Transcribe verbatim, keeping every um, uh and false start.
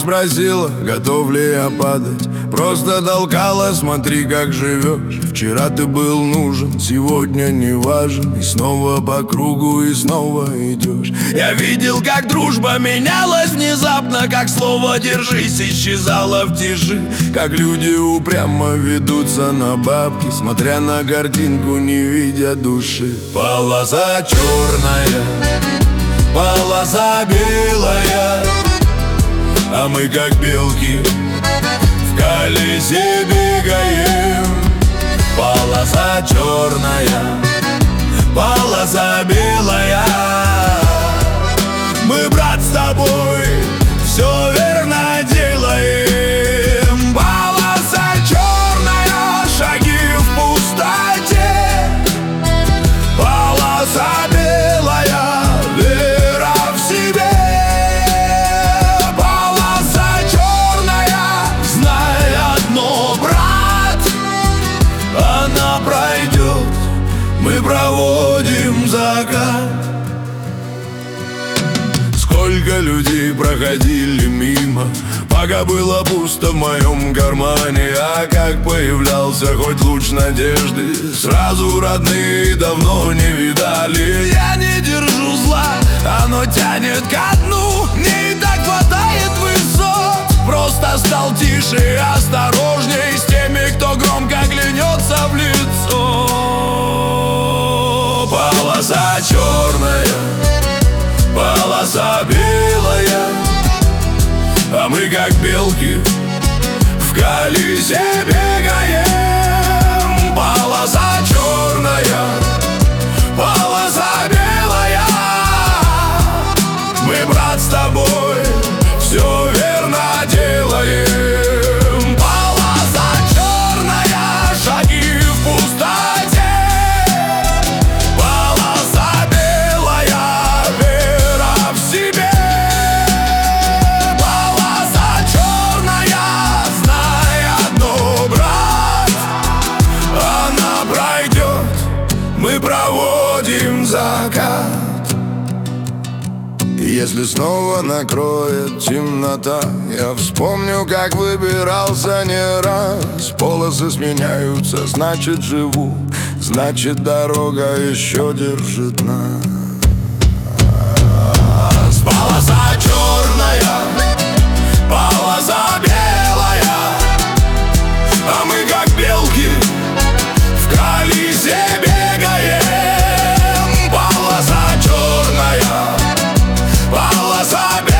спросила, готов ли я падать. Просто толкала, смотри, как живешь. Вчера ты был нужен, сегодня не важен. И снова по кругу, и снова идешь. Я видел, как дружба менялась внезапно, как слово «держись» исчезало в тиши. Как люди упрямо ведутся на бабки, смотря на картинку, не видя души. Полоса черная, полоса белая, а мы как белки в колесе бегаем. Полоса черная, полоса белая, мы, брат, с тобой все верно делаем. Полоса черная, шаги в пустоте. Полоса белая, вера в себе. Полоса черная, знай одно, брат, она пройдет, мы проводим закат. Сколько людей проходили мимо, пока было пусто в моем кармане. А как появлялся хоть луч надежды, сразу родные давно не видали. Я не держу зла, оно тянет ко дну. Мне и так хватает высот. Просто стал тише и осторожней с теми, кто громко клянется в лицо. Полоса черная, полоса белая, а мы как белки в колесе бегаем. Полоса черная, полоса белая, мы, брат, с тобой все верно делаем. Полоса черная, шаги в пустоте. Полоса белая, вера в себе. Полоса черная, знай одно, брат, она пройдет, мы проводим закат. Если снова накроет темнота, я вспомню, как выбирался не раз. Полосы сменяются, значит живу, значит дорога еще держит нас. Полоса черная, полоса белая, а мы как белки в колесе бегаем. Полоса черная, полоса белая,